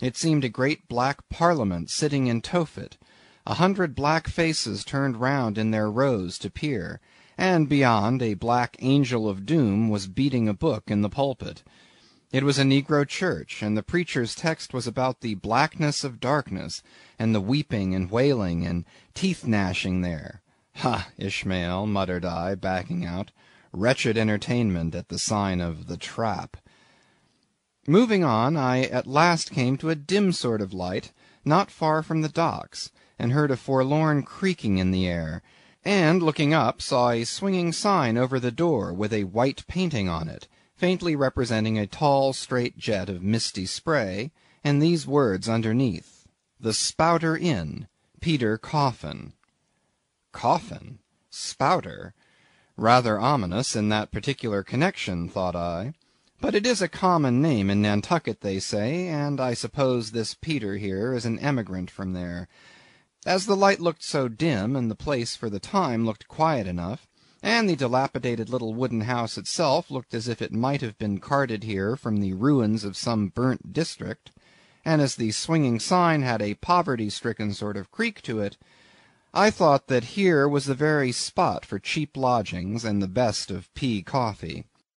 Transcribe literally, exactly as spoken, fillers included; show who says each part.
Speaker 1: It seemed a great black parliament sitting in Tophet. A hundred black faces turned round in their rows to peer, and beyond a black angel of doom was beating a book in the pulpit. It was a negro church, and the preacher's text was about the blackness of darkness, and the weeping and wailing and teeth gnashing there. Ha, Ishmael, muttered I, backing out. Wretched entertainment at the sign of the Trap. Moving on, I at last came to a dim sort of light, not far from the docks, and heard a forlorn creaking in the air, and, looking up, saw a swinging sign over the door with a white painting on it, faintly representing a tall straight jet of misty spray, and these words underneath: The Spouter Inn, Peter Coffin. Coffin? Spouter? Rather ominous in that particular connection, thought I. But it is a common name in Nantucket, they say, and I suppose this Peter here is an emigrant from there. As the light looked so dim, and the place for the time looked quiet enough, and the dilapidated little wooden house itself looked as if it might have been carted here from the ruins of some burnt district, and as the swinging sign had a poverty-stricken sort of creak to it, I thought that here was the very spot for cheap lodgings and the best of pea coffee.